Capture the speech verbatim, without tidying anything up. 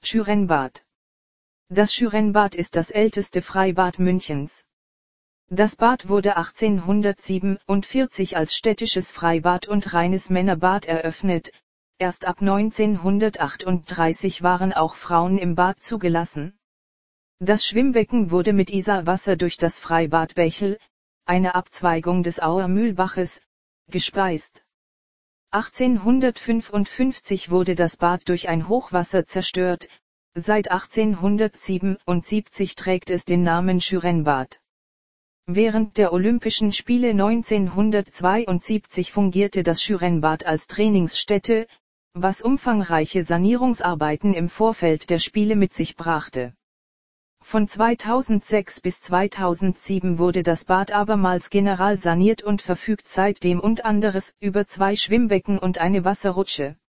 Schürennbad. Das Schürennbad ist das älteste Freibad Münchens. Das Bad wurde achtzehnhundertsiebenundvierzig als städtisches Freibad und reines Männerbad eröffnet, erst ab neunzehnhundertachtunddreißig waren auch Frauen im Bad zugelassen. Das Schwimmbecken wurde mit Isarwasser durch das Freibad Bächel, eine Abzweigung des Auer Mühlbaches, gespeist. achtzehnhundertfünfundfünfzig wurde das Bad durch ein Hochwasser zerstört, seit achtzehnhundertsiebenundsiebzig trägt es den Namen Schürennbad. Während der Olympischen Spiele neunzehnhundertzweiundsiebzig fungierte das Schürennbad als Trainingsstätte, was umfangreiche Sanierungsarbeiten im Vorfeld der Spiele mit sich brachte. Von zweitausendsechs bis zweitausendsieben wurde das Bad abermals generalsaniert und verfügt seitdem unter anderem über zwei Schwimmbecken und eine Wasserrutsche.